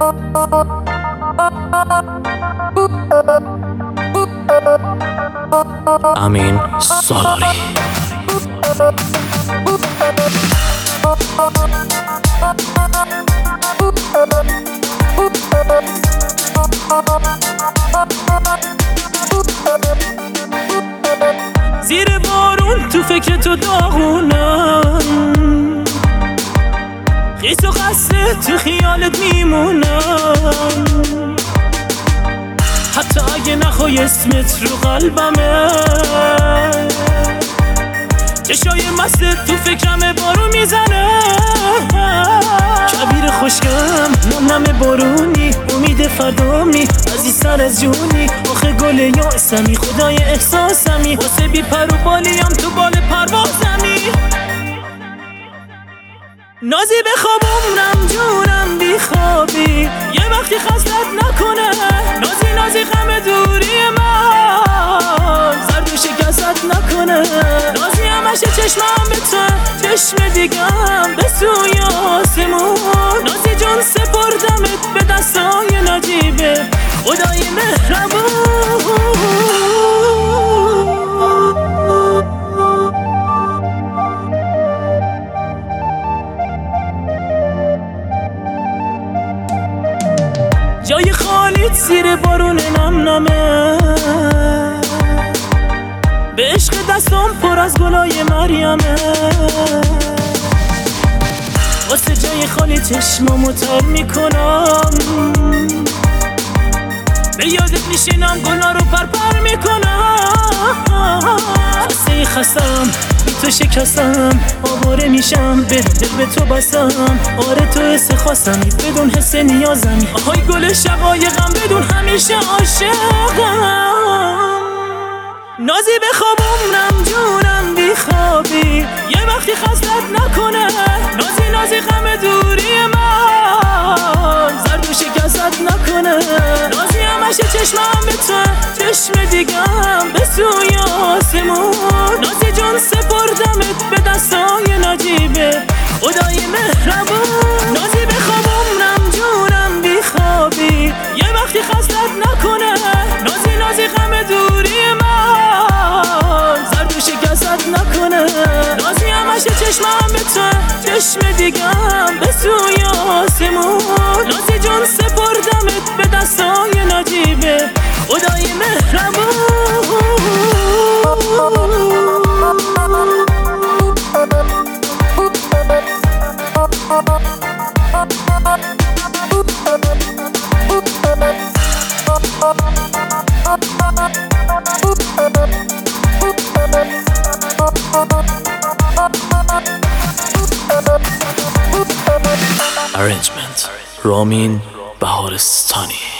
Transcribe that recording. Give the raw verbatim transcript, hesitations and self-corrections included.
امین سالاری. زیر بارون تو فکر تو داغونم، خیس و خسته تو خیالت میمونم، حتی اگه نخوای اسمت رو قلبمه. چشای مست تو فکرم بارون میزنه، کبیر خوشگم نونم بارونی، امید فردامی از این سر از جونی. آخه گل یاسمی خدای احساسمی، واسه بی پر و بالیم تو بال پروازمی. نازی بخواب عمرم جونم بی خوابی، یه وقتی خستت نکنه. نازی نازی غم دوری من زرد و شکست نکنه. نازی همشه چشمم به تو، چشم دیگم به سوی آسمون. نازی جون سپردمت به دستای نجیبه خدای مهربون. جای خالیت زیر بارون نم نمه، به عشق دستم پر از گلای مریمه. واسه جای خالی چشمامو تر میکنم، به یادت میشینم گلا رو پرپر میکنم. خسته خستم بی تو شکستم، آواره میشم به دل به تو بستم. آره تو حس خواستمی بدون حس نیازمی، آهای گل شقایقم بدون همیشه عاشقم. نازی بخواب عمرم جونم بی خوابی، یه وقتی خستت نکنه. نازی نازی غم دوری من زرد و شکست نکنه. نازی همشه چشمم به تو، چشم دیگم به سوی آسمون. نازی جون سپردمت به دستای نجیبه خدای مهربون. نازی بخواب عمرم جونم بی خوابی، یه وقتی خستت نکنه. نازی نازی غم دوری من زرد و شکست نکنه. نازی همشه چشمم به تو، چشم دیگم به سوی آسمون. نازی جون سپردمت به دستای نجیبه خدای مهربون. Arrangement رامین بهارستانی.